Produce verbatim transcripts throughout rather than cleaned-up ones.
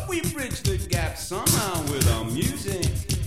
But we bridge the gap somehow with our music.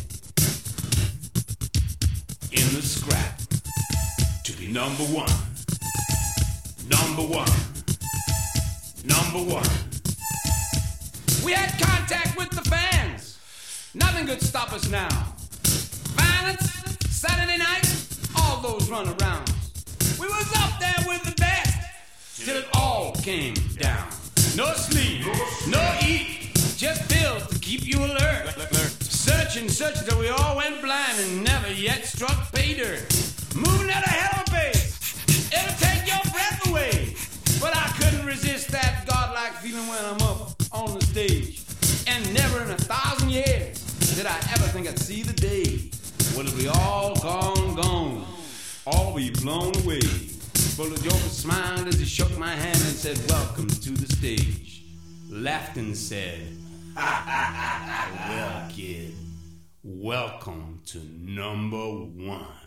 In the scrap to be number one. Number one. Number one. We had contact with the fans. Nothing could stop us now. Violence, Saturday night, all those runarounds. We was up there with the best till it all came down. No sleep, no eat, just pills to keep you alert. Search and search till we all went blind and never yet struck pay dirt. Moving at a hell of a pace, it'll take your breath away. But I couldn't resist that godlike feeling when I'm up on the stage. And never in a thousand years did I ever think I'd see the day. Well, it'll be all gone, gone, all be blown away. But the Joker smiled as he shook my hand and said, welcome to the stage. Laughed and said, well, kid, welcome to number one.